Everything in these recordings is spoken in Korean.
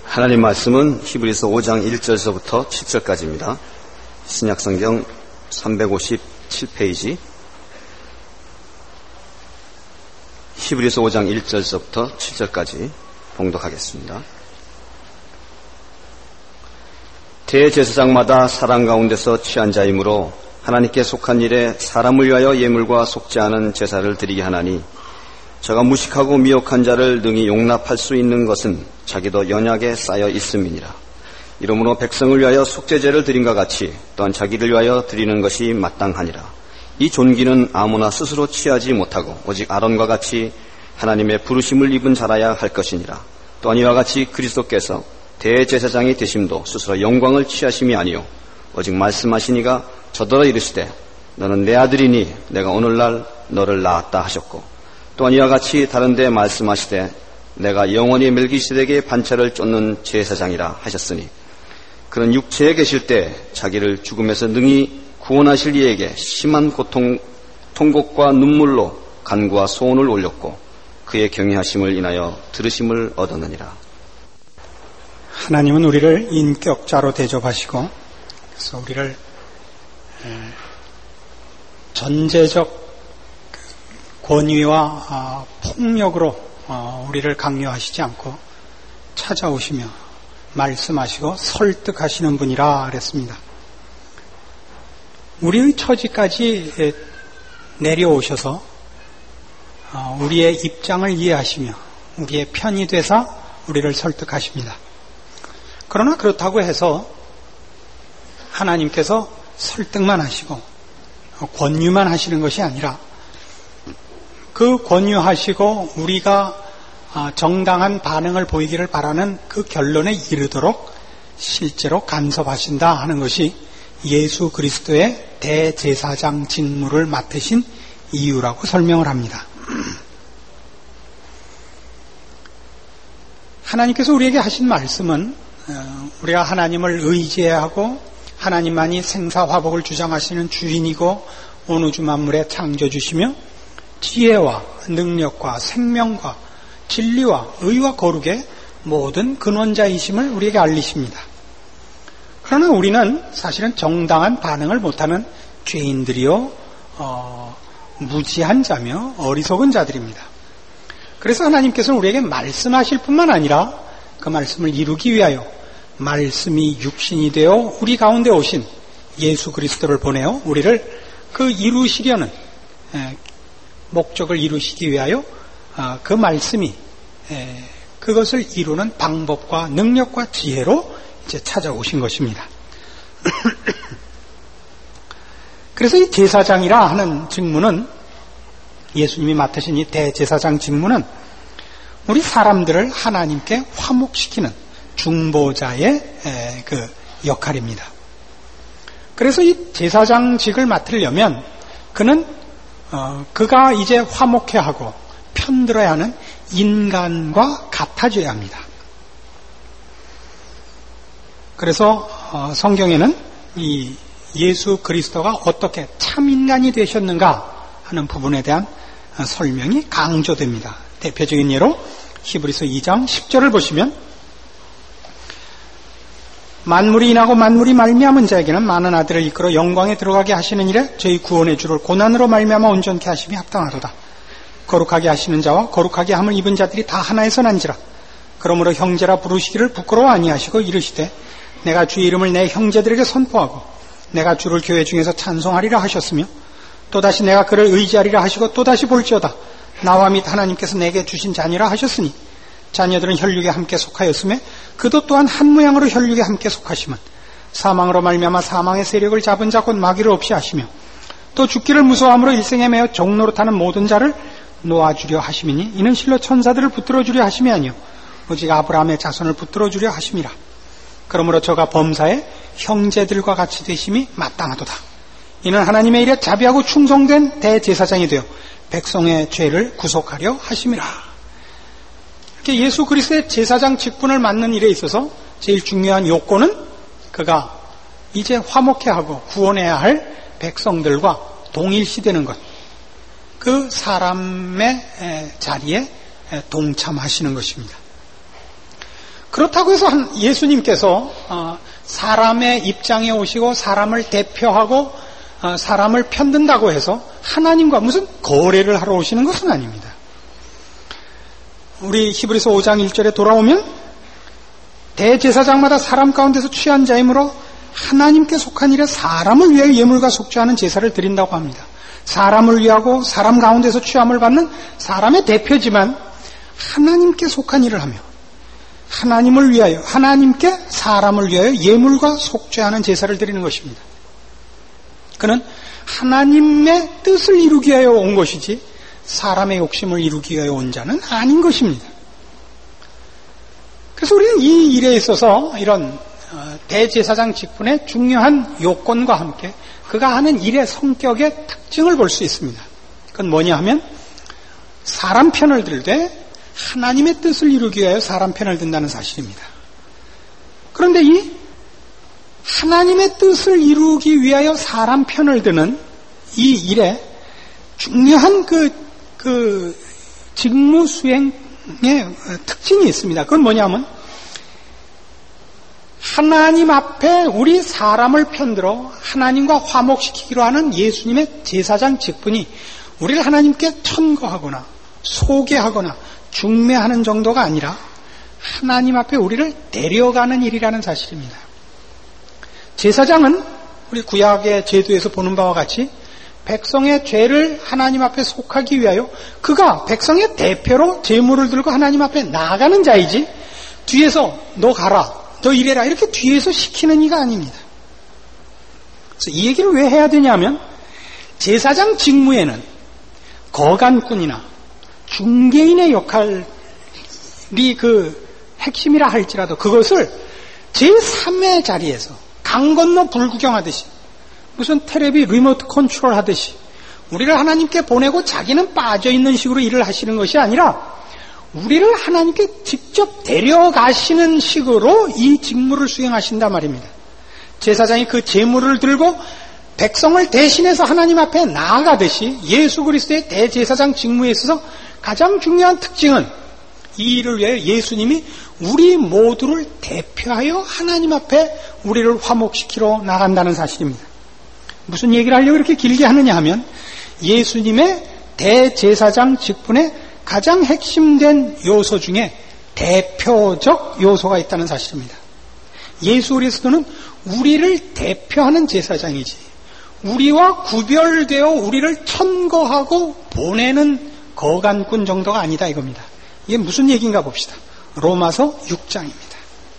하나님 말씀은 히브리서 5장 1절서부터 7절까지입니다. 신약성경 357페이지 히브리서 5장 1절서부터 7절까지 봉독하겠습니다. 대제사장마다 사랑 가운데서 취한 자이므로 하나님께 속한 일에 사람을 위하여 예물과 속지 않은 제사를 드리게 하나니 저가 무식하고 미혹한 자를 능히 용납할 수 있는 것은 자기도 연약에 쌓여 있음이니라. 이러므로 백성을 위하여 속죄제를 드린과 같이 또한 자기를 위하여 드리는 것이 마땅하니라. 이 존귀는 아무나 스스로 취하지 못하고 오직 아론과 같이 하나님의 부르심을 입은 자라야 할 것이니라. 또한 이와 같이 그리스도께서 대제사장이 되심도 스스로 영광을 취하심이 아니요 오직 말씀하시니가 저더러 이르시되 너는 내 아들이니 내가 오늘날 너를 낳았다 하셨고, 또한 이와 같이 다른 데 말씀하시되 내가 영원히 멜기세덱의 반차를 쫓는 제사장이라 하셨으니 그는 육체에 계실 때 자기를 죽음에서 능히 구원하실 이에게 심한 통곡과 눈물로 간구와 소원을 올렸고 그의 경외하심을 인하여 들으심을 얻었느니라. 하나님은 우리를 인격자로 대접하시고 그래서 우리를 전제적 권위와 폭력으로 우리를 강요하시지 않고 찾아오시며 말씀하시고 설득하시는 분이라 그랬습니다. 우리의 처지까지 내려오셔서 우리의 입장을 이해하시며 우리의 편이 되사 우리를 설득하십니다. 그러나 그렇다고 해서 하나님께서 설득만 하시고 권유만 하시는 것이 아니라 그 권유하시고 우리가 정당한 반응을 보이기를 바라는 그 결론에 이르도록 실제로 간섭하신다 하는 것이 예수 그리스도의 대제사장 직무를 맡으신 이유라고 설명을 합니다. 하나님께서 우리에게 하신 말씀은 우리가 하나님을 의지하고 하나님만이 생사화복을 주장하시는 주인이고 온 우주 만물의 창조주시며 지혜와 능력과 생명과 진리와 의와 거룩의 모든 근원자이심을 우리에게 알리십니다. 그러나 우리는 사실은 정당한 반응을 못하는 죄인들이요 무지한 자며 어리석은 자들입니다. 그래서 하나님께서는 우리에게 말씀하실 뿐만 아니라 그 말씀을 이루기 위하여 말씀이 육신이 되어 우리 가운데 오신 예수 그리스도를 보내어 우리를 그 이루시려는 목적을 이루시기 위하여 그 말씀이 그것을 이루는 방법과 능력과 지혜로 이제 찾아오신 것입니다. 그래서 이 제사장이라 하는 직무는 예수님이 맡으신 이 대제사장 직무는 우리 사람들을 하나님께 화목시키는 중보자의 그 역할입니다. 그래서 이 제사장직을 맡으려면 그가 이제 화목해야 하고 편들어야 하는 인간과 같아져야 합니다. 그래서 성경에는 이 예수 그리스도가 어떻게 참인간이 되셨는가 하는 부분에 대한 설명이 강조됩니다. 대표적인 예로 히브리서 2장 10절을 보시면 만물이 인하고 만물이 말미암은 자에게는 많은 아들을 이끌어 영광에 들어가게 하시는 일에 저희 구원의 주를 고난으로 말미암아 온전케 하심이 합당하도다. 거룩하게 하시는 자와 거룩하게 함을 입은 자들이 다 하나에서 난지라. 그러므로 형제라 부르시기를 부끄러워 아니하시고 이르시되 내가 주의 이름을 내 형제들에게 선포하고 내가 주를 교회 중에서 찬송하리라 하셨으며 또다시 내가 그를 의지하리라 하시고 또다시 볼지어다 나와 및 하나님께서 내게 주신 자녀라 하셨으니 자녀들은 혈육에 함께 속하였으며 그도 또한 한 모양으로 혈육에 함께 속하심은 사망으로 말미암아 사망의 세력을 잡은 자 곧 마귀를 없이 하시며 또 죽기를 무서워함으로 일생에 매어 종노릇하는 모든 자를 놓아주려 하심이니 이는 실로 천사들을 붙들어주려 하심이 아니요 오직 아브라함의 자손을 붙들어주려 하심이라. 그러므로 저가 범사에 형제들과 같이 되심이 마땅하도다. 이는 하나님의 일에 자비하고 충성된 대제사장이 되어 백성의 죄를 구속하려 하심이라. 이렇게 예수 그리스도의 제사장 직분을 맡는 일에 있어서 제일 중요한 요건은 그가 이제 화목해 하고 구원해야 할 백성들과 동일시되는 것, 그 사람의 자리에 동참하시는 것입니다. 그렇다고 해서 예수님께서 사람의 입장에 오시고 사람을 대표하고 사람을 편든다고 해서 하나님과 무슨 거래를 하러 오시는 것은 아닙니다. 우리 히브리서 5장 1절에 돌아오면 대제사장마다 사람 가운데서 취한 자이므로 하나님께 속한 일에 사람을 위하여 예물과 속죄하는 제사를 드린다고 합니다. 사람을 위하고 사람 가운데서 취함을 받는 사람의 대표지만 하나님께 속한 일을 하며 하나님을 위하여 하나님께 사람을 위하여 예물과 속죄하는 제사를 드리는 것입니다. 그는 하나님의 뜻을 이루기 위하여 온 것이지 사람의 욕심을 이루기 위하여 온 자는 아닌 것입니다. 그래서 우리는 이 일에 있어서 이런 대제사장 직분의 중요한 요건과 함께 그가 하는 일의 성격의 특징을 볼 수 있습니다. 그건 뭐냐 하면 사람 편을 들되 하나님의 뜻을 이루기 위하여 사람 편을 든다는 사실입니다. 그런데 이 하나님의 뜻을 이루기 위하여 사람 편을 드는 이 일에 중요한 그 직무 수행의 특징이 있습니다. 그건 뭐냐면 하나님 앞에 우리 사람을 편들어 하나님과 화목시키기로 하는 예수님의 제사장 직분이 우리를 하나님께 천거하거나 소개하거나 중매하는 정도가 아니라 하나님 앞에 우리를 데려가는 일이라는 사실입니다. 제사장은 우리 구약의 제도에서 보는 바와 같이 백성의 죄를 하나님 앞에 속하기 위하여 그가 백성의 대표로 제물을 들고 하나님 앞에 나아가는 자이지 뒤에서 너 가라 너 이래라 이렇게 뒤에서 시키는 이가 아닙니다. 그래서 이 얘기를 왜 해야 되냐면 제사장 직무에는 거간꾼이나 중개인의 역할이 그 핵심이라 할지라도 그것을 제3의 자리에서 강 건너 불구경하듯이 무슨 텔레비 리모트 컨트롤 하듯이 우리를 하나님께 보내고 자기는 빠져있는 식으로 일을 하시는 것이 아니라 우리를 하나님께 직접 데려가시는 식으로 이 직무를 수행하신단 말입니다. 제사장이 그 제물을 들고 백성을 대신해서 하나님 앞에 나아가듯이 예수 그리스도의 대제사장 직무에 있어서 가장 중요한 특징은 이 일을 위해 예수님이 우리 모두를 대표하여 하나님 앞에 우리를 화목시키러 나간다는 사실입니다. 무슨 얘기를 하려고 이렇게 길게 하느냐 하면 예수님의 대제사장 직분의 가장 핵심된 요소 중에 대표적 요소가 있다는 사실입니다. 예수 그리스도는 우리를 대표하는 제사장이지 우리와 구별되어 우리를 천거하고 보내는 거간꾼 정도가 아니다 이겁니다. 이게 무슨 얘기인가 봅시다. 로마서 6장입니다.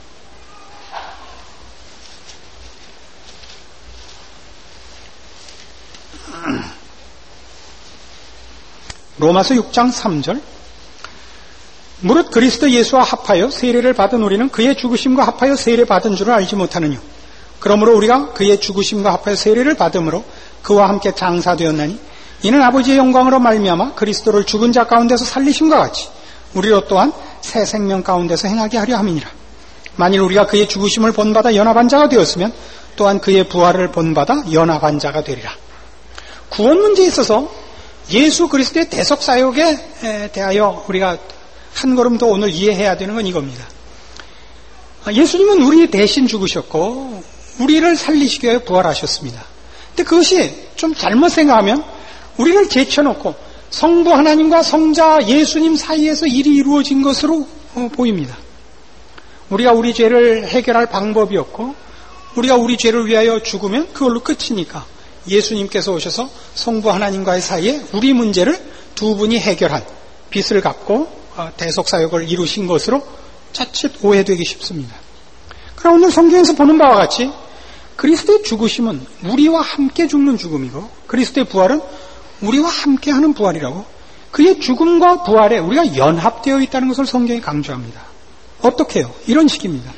로마서 6장 3절 무릇 그리스도 예수와 합하여 세례를 받은 우리는 그의 죽으심과 합하여 세례 받은 줄을 알지 못하느뇨. 그러므로 우리가 그의 죽으심과 합하여 세례를 받음으로 그와 함께 장사되었나니 이는 아버지의 영광으로 말미암아 그리스도를 죽은 자 가운데서 살리심과 같이 우리로 또한 새 생명 가운데서 행하게 하려 함이니라. 만일 우리가 그의 죽으심을 본받아 연합한 자가 되었으면 또한 그의 부활을 본받아 연합한 자가 되리라. 구원 문제에 있어서 예수 그리스도의 대속 사역에 대하여 우리가 한 걸음 더 오늘 이해해야 되는 건 이겁니다. 예수님은 우리 대신 죽으셨고 우리를 살리시기 위해 부활하셨습니다. 근데 그것이 좀 잘못 생각하면 우리를 제쳐놓고 성부 하나님과 성자 예수님 사이에서 일이 이루어진 것으로 보입니다. 우리가 우리 죄를 해결할 방법이 없고 우리가 우리 죄를 위하여 죽으면 그걸로 끝이니까 예수님께서 오셔서 성부 하나님과의 사이에 우리 문제를 두 분이 해결한 빚을 갚고 대속사역을 이루신 것으로 자칫 오해되기 쉽습니다. 그럼 오늘 성경에서 보는 바와 같이 그리스도의 죽으심은 우리와 함께 죽는 죽음이고 그리스도의 부활은 우리와 함께하는 부활이라고 그의 죽음과 부활에 우리가 연합되어 있다는 것을 성경이 강조합니다. 어떻게 해요? 이런 식입니다.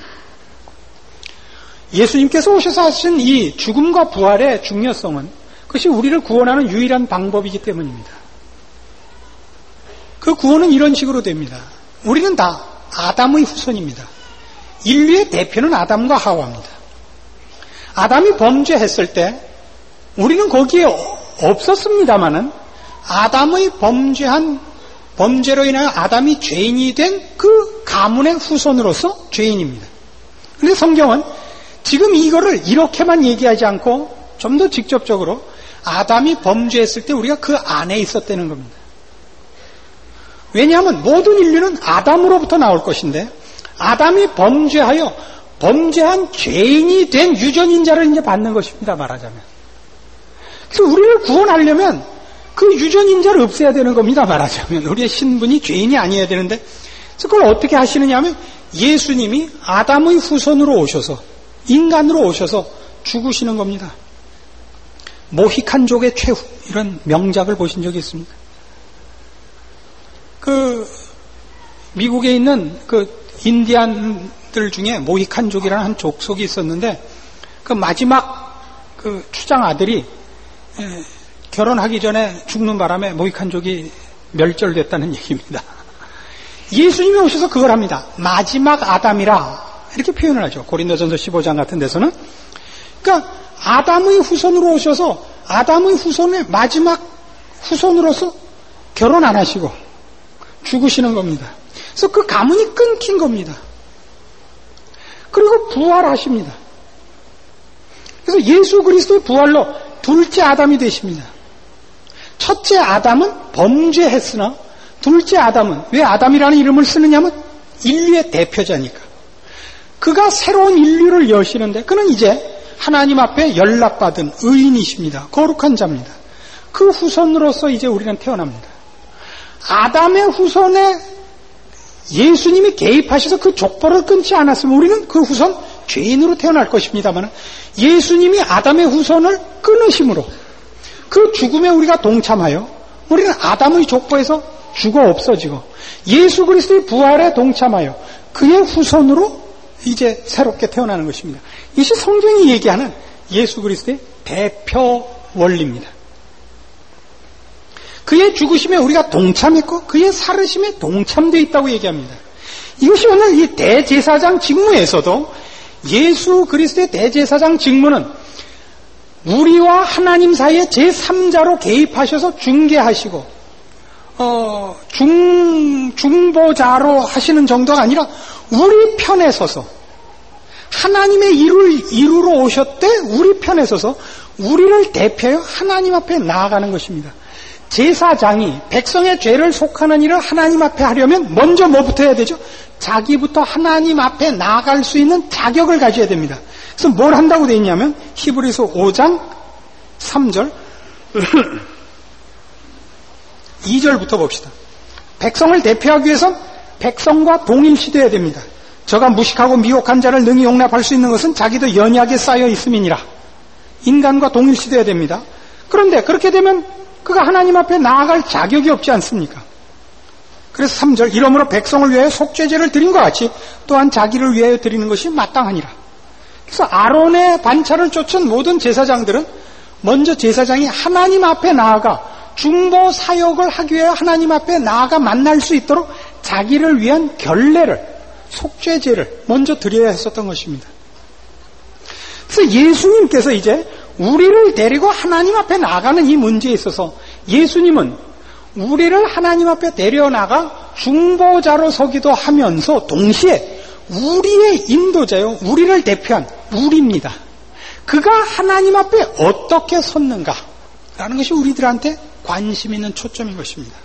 예수님께서 오셔서 하신 이 죽음과 부활의 중요성은 그것이 우리를 구원하는 유일한 방법이기 때문입니다. 그 구원은 이런 식으로 됩니다. 우리는 다 아담의 후손입니다. 인류의 대표는 아담과 하와입니다. 아담이 범죄했을 때 우리는 거기에 없었습니다마는 아담의 범죄한 범죄로 인하여 아담이 죄인이 된 그 가문의 후손으로서 죄인입니다. 그런데 성경은 지금 이거를 이렇게만 얘기하지 않고 좀 더 직접적으로 아담이 범죄했을 때 우리가 그 안에 있었다는 겁니다. 왜냐하면 모든 인류는 아담으로부터 나올 것인데 아담이 범죄한 죄인이 된 유전인자를 이제 받는 것입니다. 말하자면. 그래서 우리를 구원하려면 그 유전인자를 없애야 되는 겁니다. 말하자면. 우리의 신분이 죄인이 아니어야 되는데 그래서 그걸 어떻게 하시느냐 하면 예수님이 아담의 후손으로 오셔서 인간으로 오셔서 죽으시는 겁니다. 모히칸족의 최후 이런 명작을 보신 적이 있습니까? 미국에 있는 인디안들 중에 모히칸족이라는 한 족속이 있었는데 그 마지막 추장 아들이 결혼하기 전에 죽는 바람에 모히칸족이 멸절됐다는 얘기입니다. 예수님이 오셔서 그걸 합니다. 마지막 아담이라 이렇게 표현을 하죠. 고린도전서 15장 같은 데서는. 그러니까 아담의 후손으로 오셔서 아담의 후손의 마지막 후손으로서 결혼 안 하시고 죽으시는 겁니다. 그래서 그 가문이 끊긴 겁니다. 그리고 부활하십니다. 그래서 예수 그리스도의 부활로 둘째 아담이 되십니다. 첫째 아담은 범죄했으나 둘째 아담은 왜 아담이라는 이름을 쓰느냐면 인류의 대표자니까. 그가 새로운 인류를 여시는데 그는 이제 하나님 앞에 연락받은 의인이십니다. 거룩한 자입니다. 그 후손으로서 이제 우리는 태어납니다. 아담의 후손에 예수님이 개입하셔서 그 족보를 끊지 않았으면 우리는 그 후손 죄인으로 태어날 것입니다만 예수님이 아담의 후손을 끊으심으로 그 죽음에 우리가 동참하여 우리는 아담의 족보에서 죽어 없어지고 예수 그리스도의 부활에 동참하여 그의 후손으로 이제 새롭게 태어나는 것입니다. 이것이 성경이 얘기하는 예수 그리스도의 대표 원리입니다. 그의 죽으심에 우리가 동참했고 그의 살으심에 동참되어 있다고 얘기합니다. 이것이 오늘 이 대제사장 직무에서도 예수 그리스도의 대제사장 직무는 우리와 하나님 사이에 제3자로 개입하셔서 중개하시고 중보자로 하시는 정도가 아니라 우리 편에 서서 하나님의 일을 이루러 오셨대 우리 편에 서서 우리를 대표하여 하나님 앞에 나아가는 것입니다. 제사장이 백성의 죄를 속하는 일을 하나님 앞에 하려면 먼저 뭐부터 해야 되죠? 자기부터 하나님 앞에 나아갈 수 있는 자격을 가져야 됩니다. 그래서 뭘 한다고 되어 있냐면 히브리서 5장 3절 2절부터 봅시다. 백성을 대표하기 위해선 백성과 동일시되어야 됩니다. 저가 무식하고 미혹한 자를 능히 용납할 수 있는 것은 자기도 연약에 쌓여 있음이니라. 인간과 동일시되어야 됩니다. 그런데 그렇게 되면 그가 하나님 앞에 나아갈 자격이 없지 않습니까? 그래서 3절 이러므로 백성을 위하여 속죄제를 드린 것 같이 또한 자기를 위하여 드리는 것이 마땅하니라. 그래서 아론의 반차를 쫓은 모든 제사장들은 먼저 제사장이 하나님 앞에 나아가 중보 사역을 하기 위해 하나님 앞에 나아가 만날 수 있도록 자기를 위한 결례를 속죄제를 먼저 드려야 했었던 것입니다. 그래서 예수님께서 이제 우리를 데리고 하나님 앞에 나가는 이 문제에 있어서 예수님은 우리를 하나님 앞에 데려나가 중보자로 서기도 하면서 동시에 우리의 인도자요, 우리를 대표한 우리입니다. 그가 하나님 앞에 어떻게 섰는가라는 것이 우리들한테 관심 있는 초점인 것입니다.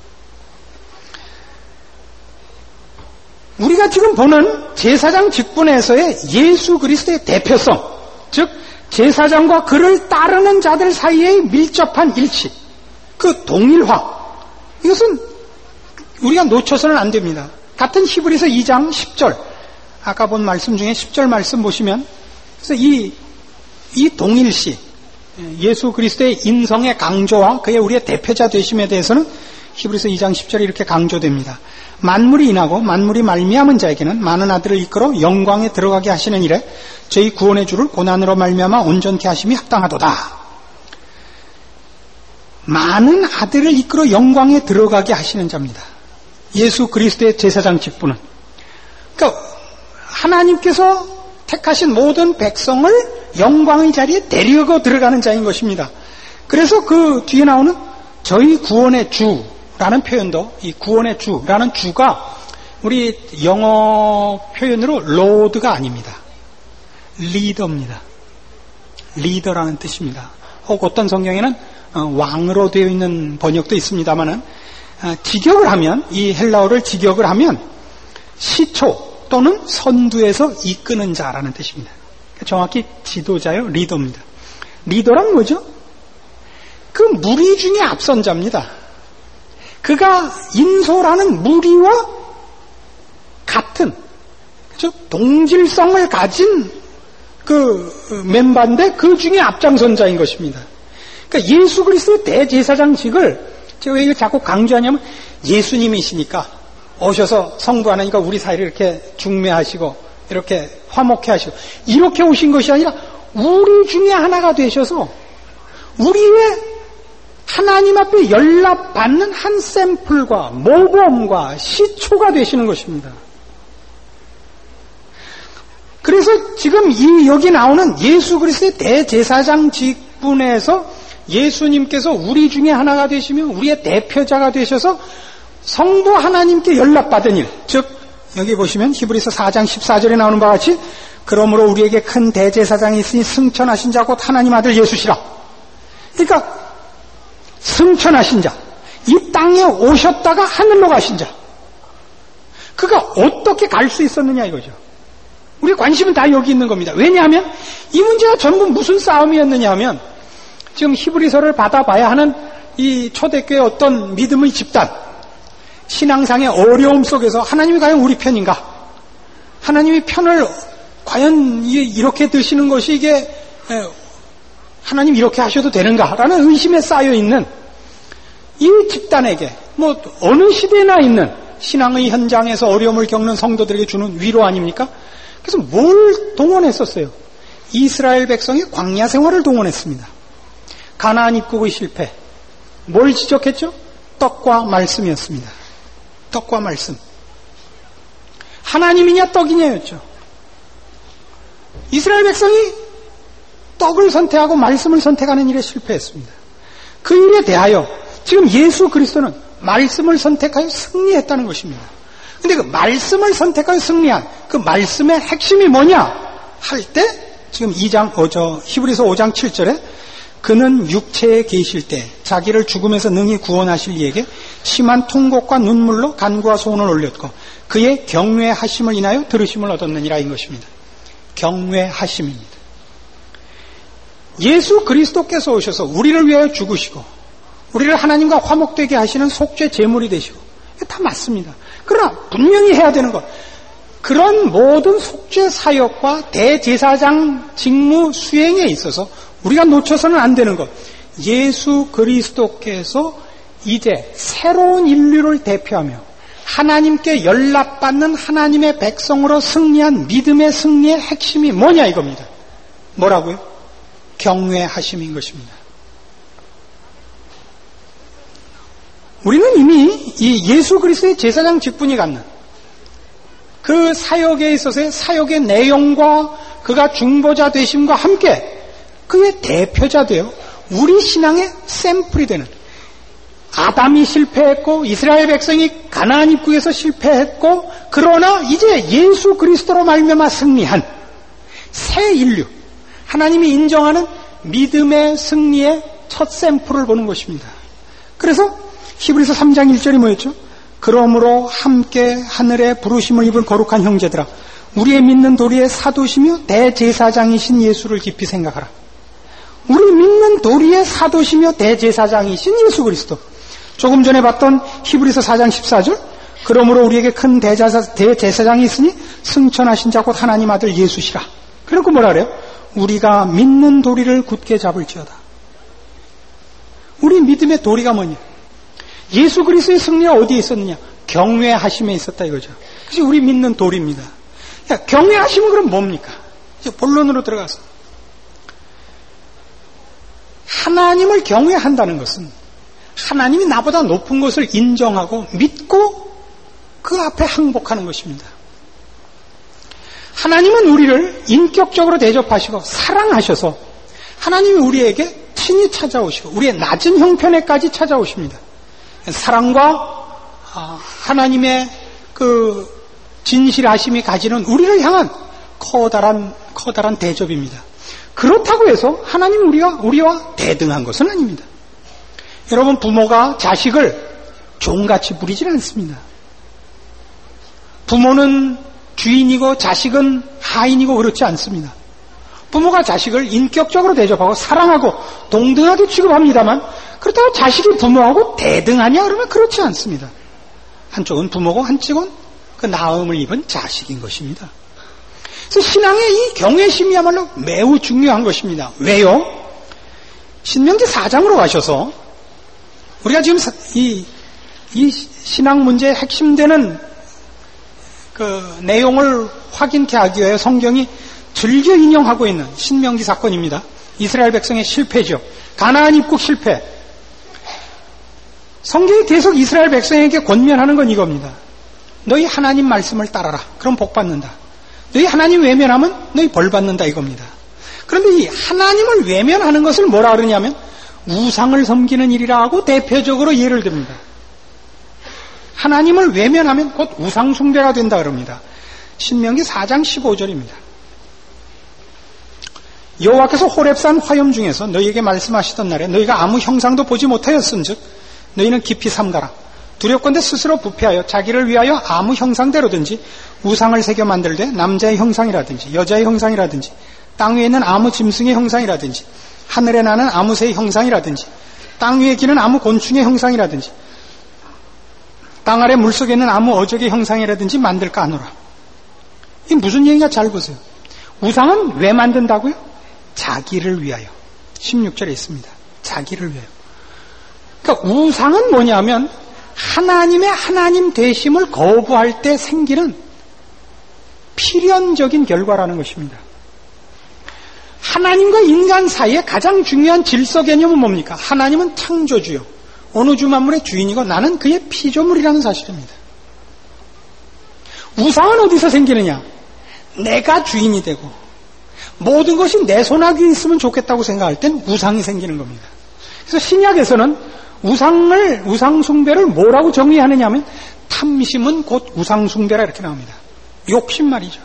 우리가 지금 보는 제사장 직분에서의 예수 그리스도의 대표성, 즉 제사장과 그를 따르는 자들 사이의 밀접한 일치, 그 동일화, 이것은 우리가 놓쳐서는 안 됩니다. 같은 히브리서 2장 10절, 아까 본 말씀 중에 10절 말씀 보시면 그래서 이 동일시, 예수 그리스도의 인성의 강조와 그의 우리의 대표자 되심에 대해서는 히브리서 2장 10절이 이렇게 강조됩니다. 만물이 인하고 만물이 말미암은 자에게는 많은 아들을 이끌어 영광에 들어가게 하시는 일에 저희 구원의 주를 고난으로 말미암아 온전케 하심이 합당하도다. 많은 아들을 이끌어 영광에 들어가게 하시는 자입니다. 예수 그리스도의 제사장 직분은. 그러니까 하나님께서 택하신 모든 백성을 영광의 자리에 데리고 들어가는 자인 것입니다. 그래서 그 뒤에 나오는 저희 구원의 주 주라는 표현도, 이 구원의 주라는 주가 우리 영어 표현으로 로드가 아닙니다. 리더입니다. 리더라는 뜻입니다. 혹 어떤 성경에는 왕으로 되어 있는 번역도 있습니다만은, 직역을 하면, 이 헬라어를 직역을 하면 시초 또는 선두에서 이끄는 자라는 뜻입니다. 정확히 지도자요, 리더입니다. 리더란 뭐죠? 그 무리 중에 앞선 자입니다. 그가 인소라는 무리와 같은, 그렇죠? 동질성을 가진 그 멤버인데 그 중에 앞장선 자인 것입니다. 그러니까 예수 그리스도의 대제사장직을 제가 왜 이걸 자꾸 강조하냐면, 예수님이시니까 오셔서 성부 하나니까 우리 사이를 이렇게 중매하시고 이렇게 화목해 하시고 이렇게 오신 것이 아니라 우리 중에 하나가 되셔서 우리의 하나님 앞에 연락받는 한 샘플과 모범과 시초가 되시는 것입니다. 그래서 지금 여기 나오는 예수 그리스도의 대제사장 직분에서 예수님께서 우리 중에 하나가 되시며 우리의 대표자가 되셔서 성부 하나님께 연락받은 일, 즉 여기 보시면 히브리서 4장 14절에 나오는 바와 같이, 그러므로 우리에게 큰 대제사장이 있으니 승천하신 자 곧 하나님 아들 예수시라. 그러니까 승천하신 자, 이 땅에 오셨다가 하늘로 가신 자, 그가 어떻게 갈 수 있었느냐 이거죠. 우리의 관심은 다 여기 있는 겁니다. 왜냐하면 이 문제가 전부 무슨 싸움이었느냐 하면, 지금 히브리서를 받아봐야 하는 이 초대교회 어떤 믿음의 집단, 신앙상의 어려움 속에서 하나님이 과연 우리 편인가? 하나님이 편을 과연 이렇게 드시는 것이 이게 하나님 이렇게 하셔도 되는가? 라는 의심에 쌓여있는 이 집단에게 뭐 어느 시대나 있는 신앙의 현장에서 어려움을 겪는 성도들에게 주는 위로 아닙니까? 그래서 뭘 동원했었어요? 이스라엘 백성이 광야 생활을 동원했습니다. 가나안 입국의 실패. 뭘 지적했죠? 떡과 말씀이었습니다. 떡과 말씀. 하나님이냐 떡이냐였죠. 이스라엘 백성이 떡을 선택하고 말씀을 선택하는 일에 실패했습니다. 그 일에 대하여 지금 예수 그리스도는 말씀을 선택하여 승리했다는 것입니다. 근데 그 말씀을 선택하여 승리한 그 말씀의 핵심이 뭐냐 할 때, 지금 히브리서 5장 7절에 그는 육체에 계실 때 자기를 죽음에서 능히 구원하실 이에게 심한 통곡과 눈물로 간구와 소원을 올렸고 그의 경외하심을 인하여 들으심을 얻었느니라 인 것입니다. 경외하심입니다. 예수 그리스도께서 오셔서 우리를 위하여 죽으시고 우리를 하나님과 화목되게 하시는 속죄 제물이 되시고, 다 맞습니다. 그러나 분명히 해야 되는 것, 그런 모든 속죄 사역과 대제사장 직무 수행에 있어서 우리가 놓쳐서는 안 되는 것, 예수 그리스도께서 이제 새로운 인류를 대표하며 하나님께 연락받는 하나님의 백성으로 승리한 믿음의 승리의 핵심이 뭐냐 이겁니다. 뭐라고요? 경외하심인 것입니다. 우리는 이미 이 예수 그리스도의 제사장 직분이 갖는 그 사역에 있어서의 사역의 내용과 그가 중보자 되심과 함께 그의 대표자 되어 우리 신앙의 샘플이 되는, 아담이 실패했고 이스라엘 백성이 가나안 입국에서 실패했고 그러나 이제 예수 그리스도로 말미암아 승리한 새 인류, 하나님이 인정하는 믿음의 승리의 첫 샘플을 보는 것입니다. 그래서 히브리서 3장 1절이 뭐였죠? 그러므로 함께 하늘에 부르심을 입은 거룩한 형제들아, 우리의 믿는 도리의 사도시며 대제사장이신 예수를 깊이 생각하라. 우리 믿는 도리의 사도시며 대제사장이신 예수 그리스도. 조금 전에 봤던 히브리서 4장 14절, 그러므로 우리에게 큰 대제사장이 있으니 승천하신 자 곧 하나님 아들 예수시라. 그리고 뭐라 그래요? 우리가 믿는 도리를 굳게 잡을지어다. 우리 믿음의 도리가 뭐냐? 예수 그리스도의 승리가 어디에 있었느냐? 경외하심에 있었다 이거죠. 그것이 우리 믿는 도리입니다. 경외하심은 그럼 뭡니까? 이제 본론으로 들어가서, 하나님을 경외한다는 것은 하나님이 나보다 높은 것을 인정하고 믿고 그 앞에 항복하는 것입니다. 하나님은 우리를 인격적으로 대접하시고 사랑하셔서 하나님이 우리에게 친히 찾아오시고 우리의 낮은 형편에까지 찾아오십니다. 사랑과 하나님의 그 진실하심이 가지는 우리를 향한 커다란 대접입니다. 그렇다고 해서 하나님이 우리와 대등한 것은 아닙니다. 여러분, 부모가 자식을 종같이 부리지는 않습니다. 부모는 주인이고 자식은 하인이고 그렇지 않습니다. 부모가 자식을 인격적으로 대접하고 사랑하고 동등하게 취급합니다만, 그렇다고 자식이 부모하고 대등하냐 그러면 그렇지 않습니다. 한쪽은 부모고 한쪽은 그 낳음을 입은 자식인 것입니다. 그래서 신앙의 이 경외심이야말로 매우 중요한 것입니다. 왜요? 신명기 4장으로 가셔서 우리가 지금 이 신앙 문제의 핵심되는 그 내용을 확인케 하기 위해 성경이 즐겨 인용하고 있는 신명기 사건입니다. 이스라엘 백성의 실패죠. 가나안 입국 실패. 성경이 계속 이스라엘 백성에게 권면하는 건 이겁니다. 너희 하나님 말씀을 따라라. 그럼 복 받는다. 너희 하나님 외면하면 너희 벌 받는다 이겁니다. 그런데 이 하나님을 외면하는 것을 뭐라 그러냐면 우상을 섬기는 일이라 하고 대표적으로 예를 듭니다. 하나님을 외면하면 곧 우상 숭배가 된다 그럽니다. 신명기 4장 15절입니다. 여호와께서 호렙산 화염 중에서 너희에게 말씀하시던 날에 너희가 아무 형상도 보지 못하였은즉 너희는 깊이 삼가라. 두렵건대 스스로 부패하여 자기를 위하여 아무 형상대로든지 우상을 새겨 만들되 남자의 형상이라든지 여자의 형상이라든지 땅 위에 있는 아무 짐승의 형상이라든지 하늘에 나는 아무 새의 형상이라든지 땅 위에 기는 아무 곤충의 형상이라든지 땅 아래 물속에 있는 아무 어적의 형상이라든지 만들까 하노라. 이게 무슨 얘기인가 잘 보세요. 우상은 왜 만든다고요? 자기를 위하여. 16절에 있습니다. 자기를 위하여. 그러니까 우상은 뭐냐면 하나님의 하나님 되심을 거부할 때 생기는 필연적인 결과라는 것입니다. 하나님과 인간 사이에 가장 중요한 질서 개념은 뭡니까? 하나님은 창조주요. 어느 주 만물의 주인이고 나는 그의 피조물이라는 사실입니다. 우상은 어디서 생기느냐? 내가 주인이 되고 모든 것이 내 손아귀에 있으면 좋겠다고 생각할 땐 우상이 생기는 겁니다. 그래서 신약에서는 우상 숭배를 뭐라고 정의하느냐 하면 탐심은 곧 우상 숭배라 이렇게 나옵니다. 욕심 말이죠.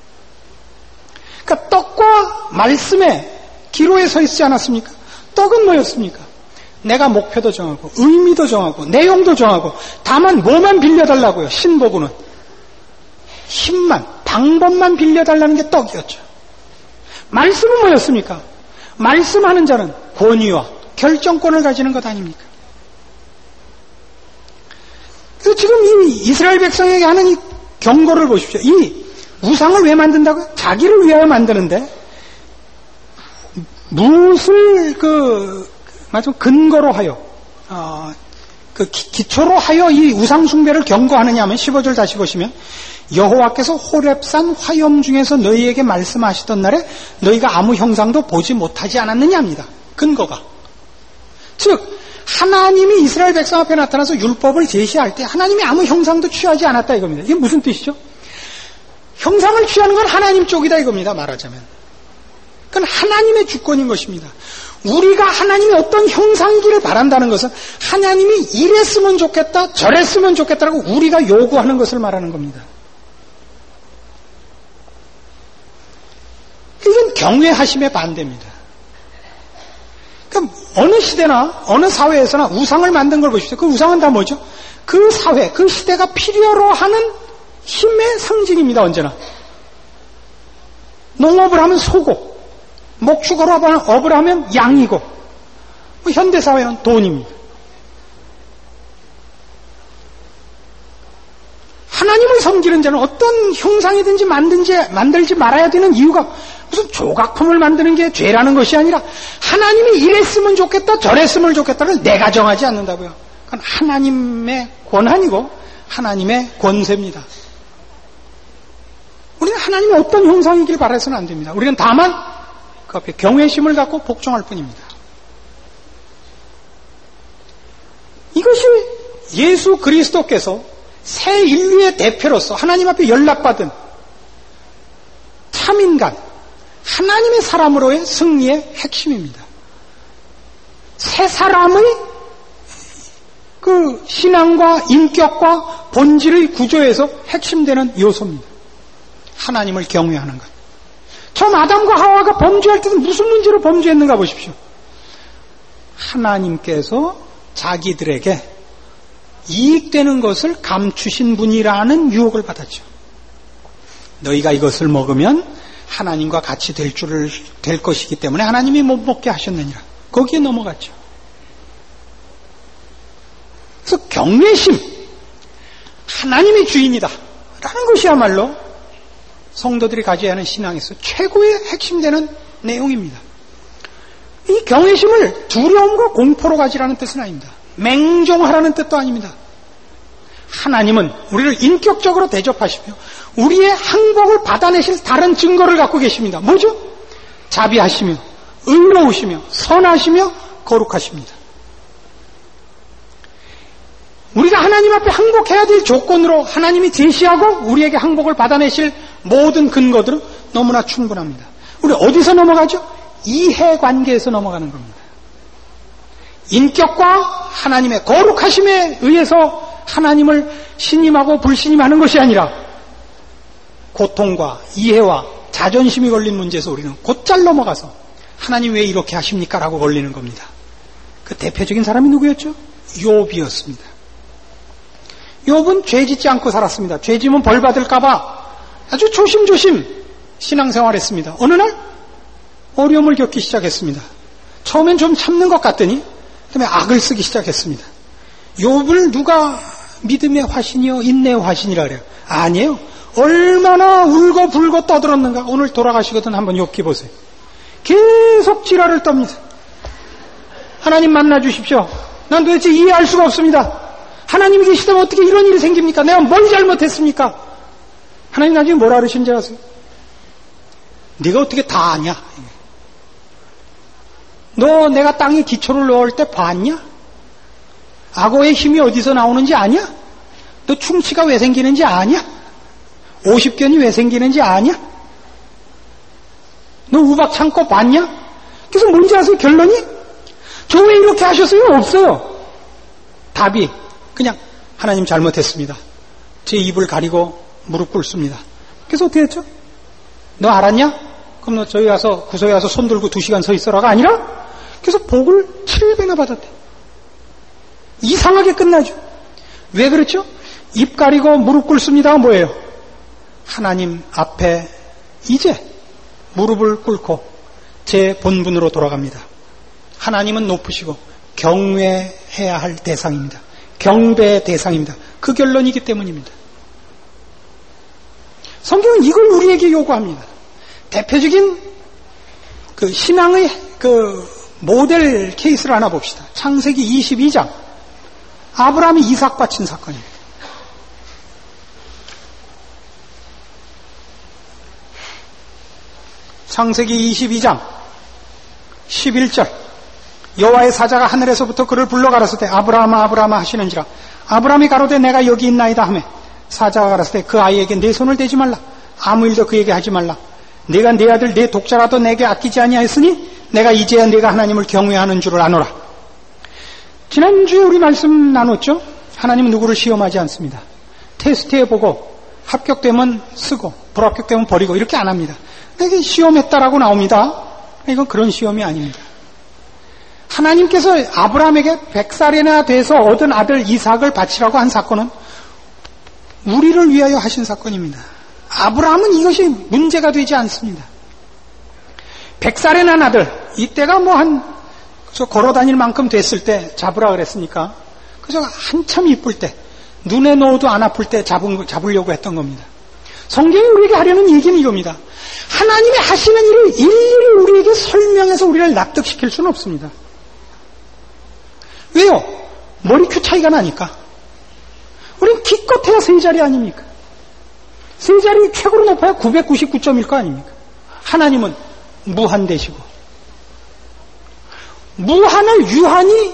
그러니까 떡과 말씀의 기로에 서 있지 않았습니까? 떡은 뭐였습니까? 내가 목표도 정하고 의미도 정하고 내용도 정하고 다만 뭐만 빌려달라고요. 신보구는 힘만 방법만 빌려달라는 게 떡이었죠. 말씀은 뭐였습니까? 말씀하는 자는 권위와 결정권을 가지는 것 아닙니까? 그래서 지금 이 이스라엘 백성에게 하는 이 경고를 보십시오. 이 우상을 왜 만든다고요? 자기를 위하여 만드는데 무엇을 근거로 하여 기초로 하여 이 우상 숭배를 경고하느냐 하면 15절 다시 보시면 여호와께서 호렙산 화염 중에서 너희에게 말씀하시던 날에 너희가 아무 형상도 보지 못하지 않았느냐 합니다. 근거가. 즉 하나님이 이스라엘 백성 앞에 나타나서 율법을 제시할 때 하나님이 아무 형상도 취하지 않았다 이겁니다. 이게 무슨 뜻이죠? 형상을 취하는 건 하나님 쪽이다 이겁니다. 말하자면. 그건 하나님의 주권인 것입니다. 우리가 하나님이 어떤 형상이기를 바란다는 것은 하나님이 이랬으면 좋겠다 저랬으면 좋겠다라고 우리가 요구하는 것을 말하는 겁니다. 이건 경외하심의 반대입니다. 그러니까 어느 시대나 어느 사회에서나 우상을 만든 걸 보십시오. 그 우상은 다 뭐죠? 그 사회, 그 시대가 필요로 하는 힘의 상징입니다. 언제나. 농업을 하면 소고, 목축업을 하면 양이고, 현대사회는 돈입니다. 하나님을 섬기는 자는 어떤 형상이든지 만들지 말아야 되는 이유가 무슨 조각품을 만드는 게 죄라는 것이 아니라 하나님이 이랬으면 좋겠다 저랬으면 좋겠다를 내가 정하지 않는다고요. 그건 하나님의 권한이고 하나님의 권세입니다. 우리는 하나님의 어떤 형상이길 바라서는 안 됩니다. 우리는 다만 그 앞에 경외심을 갖고 복종할 뿐입니다. 이것이 예수 그리스도께서 새 인류의 대표로서 하나님 앞에 연락받은 참인간, 하나님의 사람으로의 승리의 핵심입니다. 새 사람의 그 신앙과 인격과 본질의 구조에서 핵심되는 요소입니다. 하나님을 경외하는 것. 처음 아담과 하와가 범죄할 때는 무슨 문제로 범죄했는가 보십시오. 하나님께서 자기들에게 이익되는 것을 감추신 분이라는 유혹을 받았죠. 너희가 이것을 먹으면 하나님과 같이 될 것이기 때문에 하나님이 못 먹게 하셨느니라. 거기에 넘어갔죠. 그래서 경외심, 하나님이 주인이다 라는 것이야말로 성도들이 가져야 하는 신앙에서 최고의 핵심되는 내용입니다. 이 경외심을 두려움과 공포로 가지라는 뜻은 아닙니다. 맹종하라는 뜻도 아닙니다. 하나님은 우리를 인격적으로 대접하시며 우리의 항복을 받아내실 다른 증거를 갖고 계십니다. 뭐죠? 자비하시며 의로우시며 선하시며 거룩하십니다. 우리가 하나님 앞에 항복해야 될 조건으로 하나님이 제시하고 우리에게 항복을 받아내실 모든 근거들은 너무나 충분합니다. 우리 어디서 넘어가죠? 이해관계에서 넘어가는 겁니다. 인격과 하나님의 거룩하심에 의해서 하나님을 신임하고 불신임하는 것이 아니라 고통과 이해와 자존심이 걸린 문제에서 우리는 곧잘 넘어가서 하나님 왜 이렇게 하십니까? 라고 걸리는 겁니다. 그 대표적인 사람이 누구였죠? 욥이었습니다. 욥은 죄 짓지 않고 살았습니다. 죄 지면 벌 받을까봐 아주 조심조심 신앙생활했습니다. 어느 날 어려움을 겪기 시작했습니다. 처음엔 좀 참는 것 같더니 그다음에 악을 쓰기 시작했습니다. 욥을 누가 믿음의 화신이요 인내의 화신이라 그래요. 아니에요. 얼마나 울고 불고 떠들었는가. 오늘 돌아가시거든 한번 욥기 보세요. 계속 지랄을 떱니다. 하나님 만나 주십시오. 난 도대체 이해할 수가 없습니다. 하나님이 계시다면 어떻게 이런 일이 생깁니까? 내가 뭘 잘못했습니까? 하나님 나중에 뭐라 그러신지 아세요? 네가 어떻게 다 아냐? 너 내가 땅에 기초를 넣을 때 봤냐? 악어의 힘이 어디서 나오는지 아냐? 너 충치가 왜 생기는지 아냐? 50견이 왜 생기는지 아냐? 너 우박 참고 봤냐? 그래서 뭔지 아세요? 결론이? 저 왜 이렇게 하셨어요? 없어요. 답이 그냥 하나님 잘못했습니다. 제 입을 가리고 무릎 꿇습니다. 그래서 어떻게 했죠? 너 알았냐? 그럼 너 저기 와서 구석에 와서 손 들고 2시간 서 있어라가 아니라 그래서 복을 7배나 받았대. 이상하게 끝나죠. 왜 그렇죠? 입 가리고 무릎 꿇습니다가 뭐예요? 하나님 앞에 이제 무릎을 꿇고 제 본분으로 돌아갑니다. 하나님은 높으시고 경외해야 할 대상입니다. 경배의 대상입니다. 그 결론이기 때문입니다. 성경은 이걸 우리에게 요구합니다. 대표적인 그 신앙의 그 모델 케이스를 하나 봅시다. 창세기 22장. 아브라함이 이삭 바친 사건입니다. 창세기 22장 11절. 여호와의 사자가 하늘에서부터 그를 불러 가라사대 아브라함아 아브라함아 하시는지라. 아브라함이 가로되 내가 여기 있나이다 하매 사자가 가라사대 그 아이에게 내 손을 대지 말라. 아무 일도 그에게 하지 말라. 내가 내 아들 내 독자라도 내게 아끼지 아니하였으니 내가 이제야 내가 하나님을 경외하는 줄을 아노라. 지난주에 우리 말씀 나눴죠. 하나님은 누구를 시험하지 않습니다. 테스트해보고 합격되면 쓰고 불합격되면 버리고 이렇게 안 합니다. 내게 시험했다라고 나옵니다. 이건 그런 시험이 아닙니다. 하나님께서 아브라함에게 100살이나 돼서 얻은 아들 이삭을 바치라고 한 사건은 우리를 위하여 하신 사건입니다. 아브라함은 이것이 문제가 되지 않습니다. 100살에 난 아들, 이때가 뭐 걸어 다닐 만큼 됐을 때 잡으라 그랬으니까, 그저 한참 이쁠 때, 눈에 넣어도 안 아플 때 잡으려고 했던 겁니다. 성경이 우리에게 하려는 얘기는 이겁니다. 하나님이 하시는 일을 일일이 우리에게 설명해서 우리를 납득시킬 수는 없습니다. 왜요? 머리 큐 차이가 나니까. 우린 기껏해야 세 자리 아닙니까? 세 자리 최고로 높아야 999점일 거 아닙니까? 하나님은 무한되시고 무한을 유한히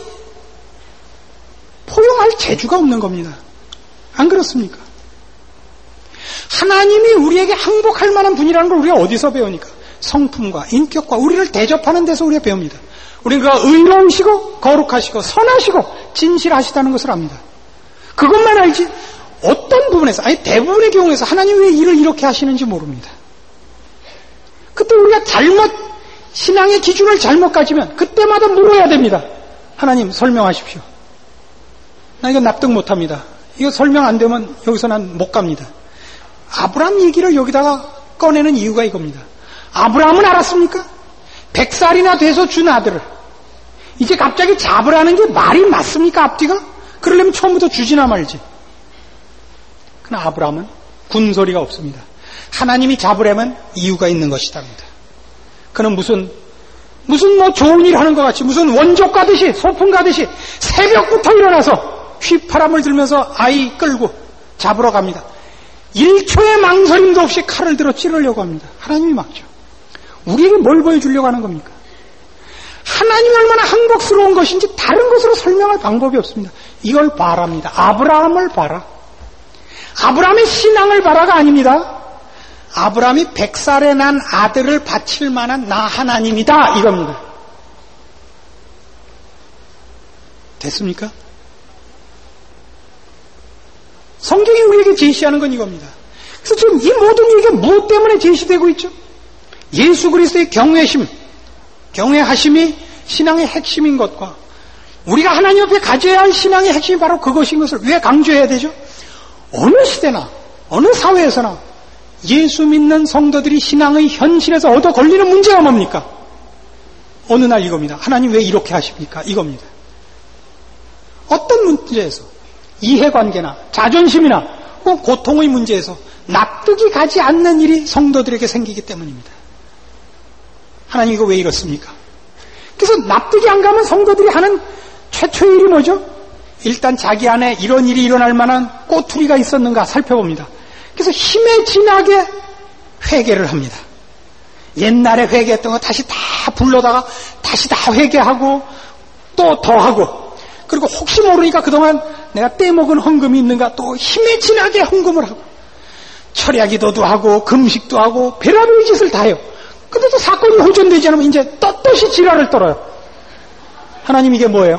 포용할 재주가 없는 겁니다. 안 그렇습니까? 하나님이 우리에게 항복할 만한 분이라는 걸 우리가 어디서 배우니까? 성품과 인격과 우리를 대접하는 데서 우리가 배웁니다. 우리가 의로우시고 거룩하시고 선하시고 진실하시다는 것을 압니다. 그것만 알지 어떤 부분에서, 아니 대부분의 경우에서 하나님 왜 일을 이렇게 하시는지 모릅니다. 그때 우리가 신앙의 기준을 잘못 가지면 그때마다 물어야 됩니다. 하나님 설명하십시오. 나 이거 납득 못합니다. 이거 설명 안 되면 여기서 난 못 갑니다. 아브라함 얘기를 여기다가 꺼내는 이유가 이겁니다. 아브라함은 알았습니까? 100살이나 돼서 준 아들을 이제 갑자기 잡으라는 게 말이 맞습니까? 앞뒤가? 그러려면 처음부터 주지나 말지. 그러나 아브라함은 군소리가 없습니다. 하나님이 잡으려면 이유가 있는 것이답니다. 그는 무슨 뭐 좋은 일 하는 것 같이 무슨 원족 가듯이 소풍 가듯이 새벽부터 일어나서 휘파람을 들면서 아이 끌고 잡으러 갑니다. 1초의 망설임도 없이 칼을 들어 찌르려고 합니다. 하나님이 막죠. 우리에게 뭘 보여주려고 하는 겁니까? 하나님이 얼마나 한복스러운 것인지 다른 것으로 설명할 방법이 없습니다. 이걸 바랍니다. 아브라함을 봐라. 아브라함의 신앙을 봐라가 아닙니다. 아브라함이 100살에 난 아들을 바칠 만한 나 하나님이다 이겁니다. 됐습니까? 성경이 우리에게 제시하는 건 이겁니다. 그래서 지금 이 모든 얘기가 무엇 때문에 제시되고 있죠? 예수 그리스도의 경외하심이 신앙의 핵심인 것과 우리가 하나님 앞에 가져야 할 신앙의 핵심이 바로 그것인 것을 왜 강조해야 되죠? 어느 시대나 어느 사회에서나 예수 믿는 성도들이 신앙의 현실에서 얻어 걸리는 문제가 뭡니까? 어느 날 이겁니다. 하나님 왜 이렇게 하십니까? 이겁니다. 어떤 문제에서 이해관계나 자존심이나 고통의 문제에서 납득이 가지 않는 일이 성도들에게 생기기 때문입니다. 하나님 이거 왜 이렇습니까? 그래서 납득이 안 가면 성도들이 하는 최초의 일이 뭐죠? 일단 자기 안에 이런 일이 일어날 만한 꼬투리가 있었는가 살펴봅니다. 그래서 힘에 진하게 회개를 합니다. 옛날에 회개했던 거 다시 다 불러다가 다시 다 회개하고 또 더 하고 그리고 혹시 모르니까 그동안 내가 떼먹은 헌금이 있는가 또 힘에 진하게 헌금을 하고 철야기도도 하고 금식도 하고 별의별 짓을 다 해요. 근데 또 사건이 호전되지 않으면 이제 떳떳이 지랄을 떨어요. 하나님 이게 뭐예요?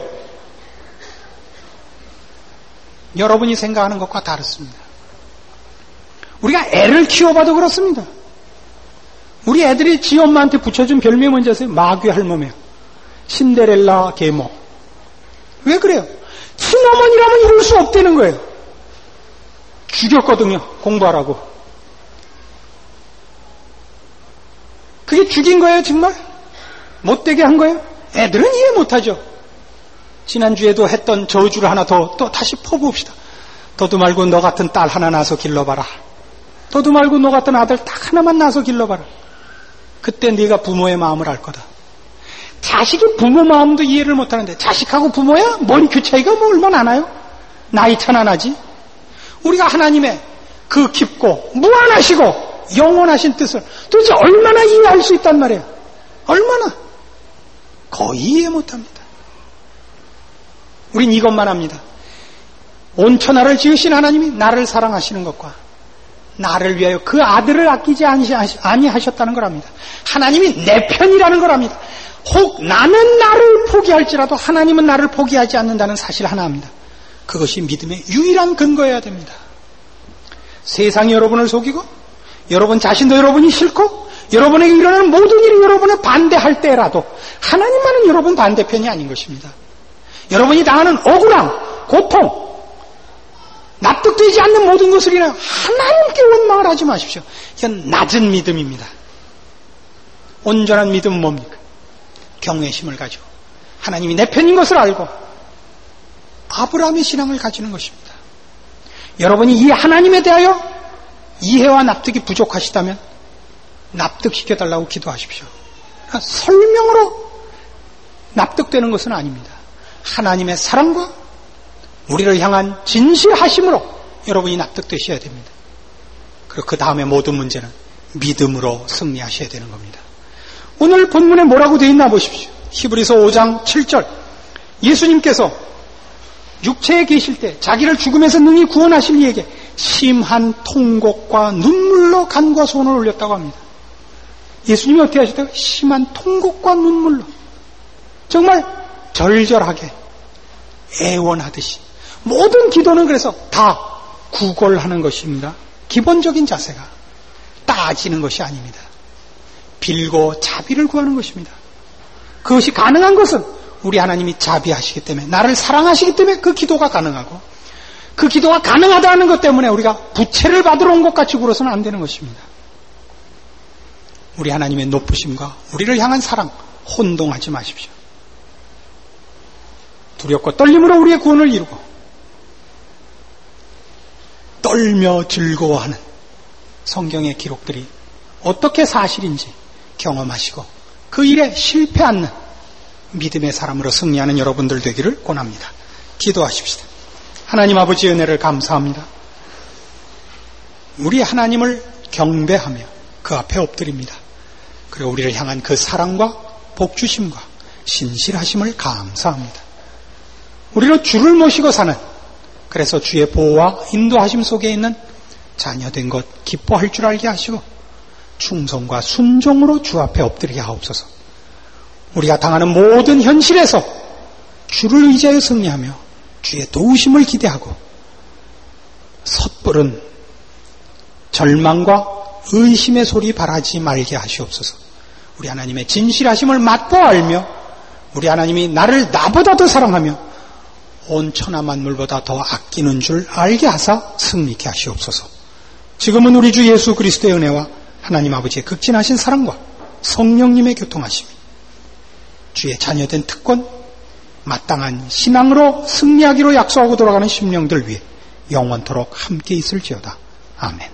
여러분이 생각하는 것과 다릅니다. 우리가 애를 키워봐도 그렇습니다. 우리 애들이 지 엄마한테 붙여준 별명이 뭔지 아세요? 마귀 할멈이에요. 신데렐라 계모. 왜 그래요? 친어머니라면 이럴 수 없다는 거예요. 죽였거든요. 공부하라고. 그게 죽인 거예요 정말? 못되게 한 거예요? 애들은 이해 못하죠. 지난주에도 했던 저주를 하나 더 또 다시 퍼부읍시다. 너도 말고 너 같은 딸 하나 낳아서 길러봐라. 너도 말고 너 같은 아들 딱 하나만 낳아서 길러봐라. 그때 네가 부모의 마음을 알 거다. 자식이 부모 마음도 이해를 못하는데 자식하고 부모야? 머리 그 차이가 뭐 얼마나 나요? 나이 차나 나지? 우리가 하나님의 그 깊고 무한하시고 영원하신 뜻을 도대체 얼마나 이해할 수 있단 말이에요? 얼마나? 거의 이해 못합니다. 우린 이것만 합니다. 온 천하를 지으신 하나님이 나를 사랑하시는 것과 나를 위하여 그 아들을 아끼지 아니하셨다는 걸 압니다. 하나님이 내 편이라는 걸 압니다. 혹 나는 나를 포기할지라도 하나님은 나를 포기하지 않는다는 사실 하나 합니다. 그것이 믿음의 유일한 근거여야 됩니다. 세상이 여러분을 속이고 여러분 자신도 여러분이 싫고 여러분에게 일어나는 모든 일이 여러분을 반대할 때라도 하나님만은 여러분 반대편이 아닌 것입니다. 여러분이 당하는 억울함, 고통, 납득되지 않는 모든 것을 인하여 하나님께 원망을 하지 마십시오. 이건 낮은 믿음입니다. 온전한 믿음은 뭡니까? 경외심을 가지고 하나님이 내 편인 것을 알고 아브라함의 신앙을 가지는 것입니다. 여러분이 이 하나님에 대하여 이해와 납득이 부족하시다면 납득시켜달라고 기도하십시오. 설명으로 납득되는 것은 아닙니다. 하나님의 사랑과 우리를 향한 진실하심으로 여러분이 납득되셔야 됩니다. 그리고 그 다음에 모든 문제는 믿음으로 승리하셔야 되는 겁니다. 오늘 본문에 뭐라고 되어 있나 보십시오. 히브리서 5장 7절 예수님께서 육체에 계실 때 자기를 죽음에서 능히 구원하실 이에게 심한 통곡과 눈물로 간과 소원을 올렸다고 합니다. 예수님이 어떻게 하셨다고? 심한 통곡과 눈물로 정말 절절하게 애원하듯이 모든 기도는 그래서 다 구걸하는 것입니다. 기본적인 자세가 따지는 것이 아닙니다. 빌고 자비를 구하는 것입니다. 그것이 가능한 것은 우리 하나님이 자비하시기 때문에, 나를 사랑하시기 때문에 그 기도가 가능하고, 그 기도가 가능하다는 것 때문에 우리가 부채를 받으러 온 것 같이 굴어서는 안 되는 것입니다. 우리 하나님의 높으심과 우리를 향한 사랑 혼동하지 마십시오. 두렵고 떨림으로 우리의 구원을 이루고 떨며 즐거워하는 성경의 기록들이 어떻게 사실인지 경험하시고 그 일에 실패 않는 믿음의 사람으로 승리하는 여러분들 되기를 권합니다. 기도하십시다. 하나님 아버지 은혜를 감사합니다. 우리 하나님을 경배하며 그 앞에 엎드립니다. 그리고 우리를 향한 그 사랑과 복주심과 신실하심을 감사합니다. 우리로 주를 모시고 사는, 그래서 주의 보호와 인도하심 속에 있는 자녀된 것 기뻐할 줄 알게 하시고 충성과 순종으로 주 앞에 엎드리게 하옵소서. 우리가 당하는 모든 현실에서 주를 의지하여 승리하며 주의 도우심을 기대하고 섣부른 절망과 의심의 소리 바라지 말게 하시옵소서. 우리 하나님의 진실하심을 맛보아 알며 우리 하나님이 나를 나보다 더 사랑하며 온 천하 만물보다 더 아끼는 줄 알게 하사 승리케 하시옵소서. 지금은 우리 주 예수 그리스도의 은혜와 하나님 아버지의 극진하신 사랑과 성령님의 교통하심이 주의 자녀된 특권, 마땅한 신앙으로 승리하기로 약속하고 돌아가는 심령들 위해 영원토록 함께 있을지어다. 아멘.